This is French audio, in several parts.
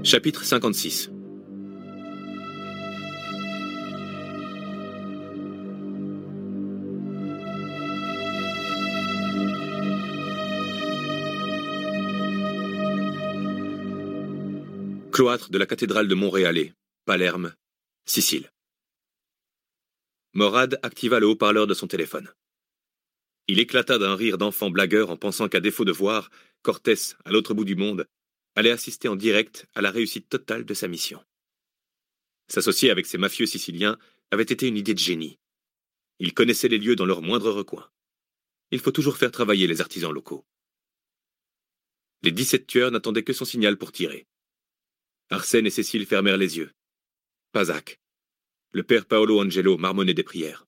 Chapitre 56. Cloître de la cathédrale de Monréalais, Palerme, Sicile. Morad activa le haut-parleur de son téléphone. Il éclata d'un rire d'enfant blagueur en pensant qu'à défaut de voir, Cortés, à l'autre bout du monde, allait assister en direct à la réussite totale de sa mission. S'associer avec ces mafieux siciliens avait été une idée de génie. Ils connaissaient les lieux dans leur moindre recoin. Il faut toujours faire travailler les artisans locaux. Les 17 tueurs n'attendaient que son signal pour tirer. Arsène et Cécile fermèrent les yeux. Pas Zach. Le père Paolo Angelo marmonnait des prières.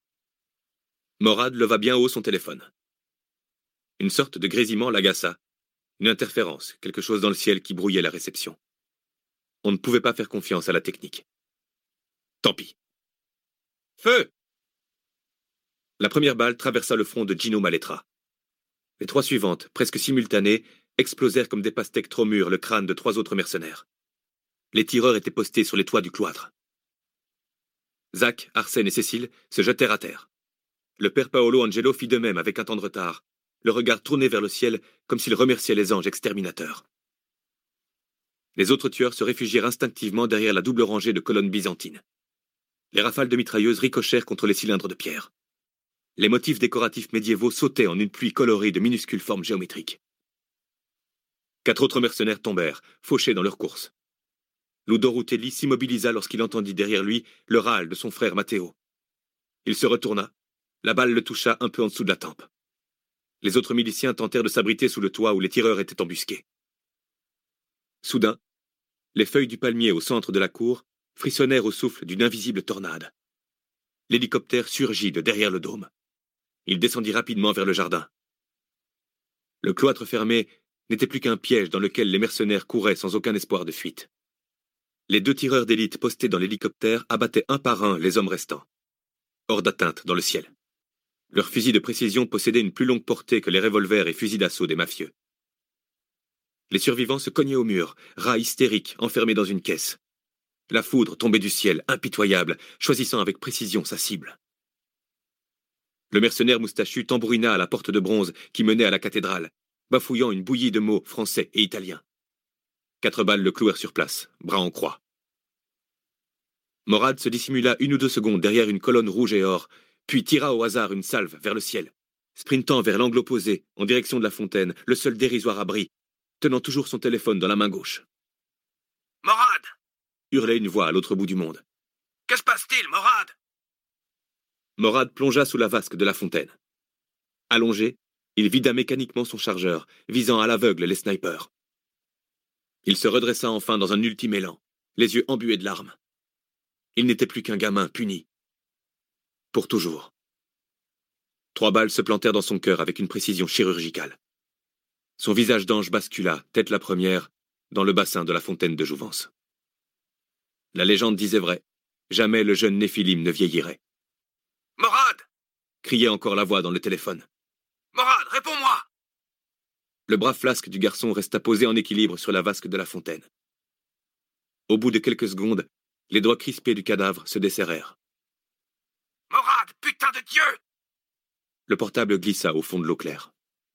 Morad leva bien haut son téléphone. Une sorte de grésillement l'agaça. Une interférence, quelque chose dans le ciel qui brouillait la réception. On ne pouvait pas faire confiance à la technique. Tant pis. Feu! La première balle traversa le front de Gino Maletra. Les 3 suivantes, presque simultanées, explosèrent comme des pastèques trop mûres le crâne de 3 autres mercenaires. Les tireurs étaient postés sur les toits du cloître. Zach, Arsène et Cécile se jetèrent à terre. Le père Paolo Angelo fit de même avec un temps de retard, le regard tourné vers le ciel comme s'il remerciait les anges exterminateurs. Les autres tueurs se réfugièrent instinctivement derrière la double rangée de colonnes byzantines. Les rafales de mitrailleuses ricochèrent contre les cylindres de pierre. Les motifs décoratifs médiévaux sautaient en une pluie colorée de minuscules formes géométriques. 4 autres mercenaires tombèrent, fauchés dans leur course. Ludo Rutelli s'immobilisa lorsqu'il entendit derrière lui le râle de son frère Matteo. Il se retourna. La balle le toucha un peu en dessous de la tempe. Les autres miliciens tentèrent de s'abriter sous le toit où les tireurs étaient embusqués. Soudain, les feuilles du palmier au centre de la cour frissonnèrent au souffle d'une invisible tornade. L'hélicoptère surgit de derrière le dôme. Il descendit rapidement vers le jardin. Le cloître fermé n'était plus qu'un piège dans lequel les mercenaires couraient sans aucun espoir de fuite. Les 2 tireurs d'élite postés dans l'hélicoptère abattaient un par un les hommes restants, hors d'atteinte dans le ciel. Leurs fusils de précision possédaient une plus longue portée que les revolvers et fusils d'assaut des mafieux. Les survivants se cognaient au mur, rats hystériques enfermés dans une caisse. La foudre tombait du ciel, impitoyable, choisissant avec précision sa cible. Le mercenaire moustachu tambourina à la porte de bronze qui menait à la cathédrale, bafouillant une bouillie de mots français et italiens. 4 balles le clouèrent sur place, bras en croix. Morad se dissimula 1 ou 2 secondes derrière une colonne rouge et or, puis tira au hasard une salve vers le ciel, sprintant vers l'angle opposé, en direction de la fontaine, le seul dérisoire abri, tenant toujours son téléphone dans la main gauche. « Morad !» hurlait une voix à l'autre bout du monde. « Que se passe-t-il, Morad ?» Morad plongea sous la vasque de la fontaine. Allongé, il vida mécaniquement son chargeur, visant à l'aveugle les snipers. Il se redressa enfin dans un ultime élan, les yeux embués de larmes. Il n'était plus qu'un gamin puni. Pour toujours. 3 balles se plantèrent dans son cœur avec une précision chirurgicale. Son visage d'ange bascula, tête la première, dans le bassin de la fontaine de jouvence. La légende disait vrai. Jamais le jeune Néphilim ne vieillirait. « Morad !» criait encore la voix dans le téléphone. « Morad, réponds-moi !» Le bras flasque du garçon resta posé en équilibre sur la vasque de la fontaine. Au bout de quelques secondes, les doigts crispés du cadavre se desserrèrent. « Morad, putain de Dieu !» Le portable glissa au fond de l'eau claire.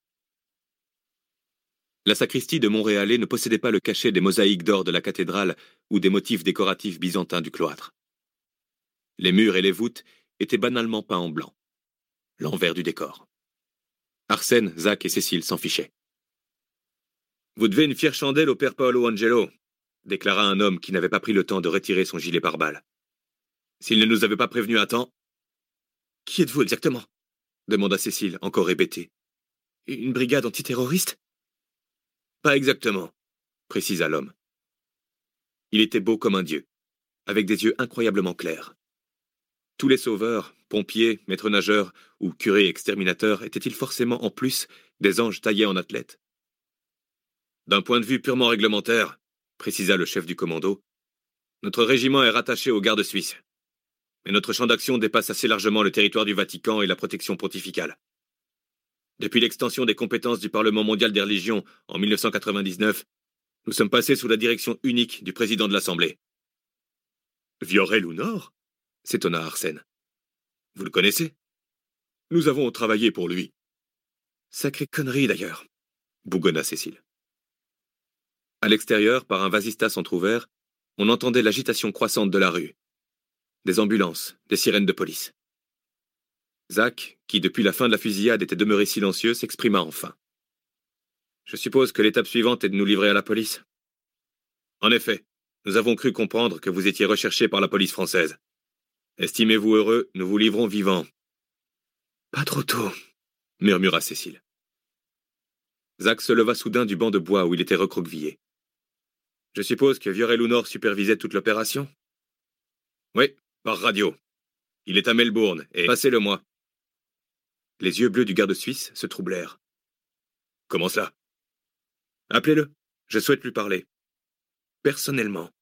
La sacristie de Monréalais ne possédait pas le cachet des mosaïques d'or de la cathédrale ou des motifs décoratifs byzantins du cloître. Les murs et les voûtes étaient banalement peints en blanc. L'envers du décor. Arsène, Zach et Cécile s'en fichaient. « Vous devez une fière chandelle au père Paolo Angelo », déclara un homme qui n'avait pas pris le temps de retirer son gilet pare-balles. « S'il ne nous avait pas prévenus à temps... »« Qui êtes-vous exactement » demanda Cécile, encore hébétée. « Une brigade antiterroriste ?»« Pas exactement », précisa l'homme. Il était beau comme un dieu, avec des yeux incroyablement clairs. Tous les sauveurs, pompiers, maîtres nageurs ou curés exterminateurs étaient-ils forcément en plus des anges taillés en athlètes? D'un point de vue purement réglementaire, précisa le chef du commando, notre régiment est rattaché aux gardes suisses. Mais notre champ d'action dépasse assez largement le territoire du Vatican et la protection pontificale. Depuis l'extension des compétences du Parlement mondial des religions en 1999, Nous sommes passés sous la direction unique du président de l'Assemblée. Viorel-Lounor? S'étonna Arsène. Vous le connaissez? Nous avons travaillé pour lui. Sacrée connerie d'ailleurs, bougonna Cécile. À l'extérieur, par un vasistas entrouvert, on entendait l'agitation croissante de la rue. Des ambulances, des sirènes de police. Zach, qui depuis la fin de la fusillade était demeuré silencieux, s'exprima enfin. Je suppose que l'étape suivante est de nous livrer à la police. En effet, nous avons cru comprendre que vous étiez recherché par la police française. Estimez-vous heureux, nous vous livrons vivants. Pas trop tôt, murmura Cécile. Zach se leva soudain du banc de bois où il était recroquevillé. Je suppose que Viorel-Lounor supervisait toute l'opération? Oui, par radio. Il est à Melbourne, et passez-le-moi. Les yeux bleus du garde suisse se troublèrent. Comment cela? Appelez-le, je souhaite lui parler. Personnellement.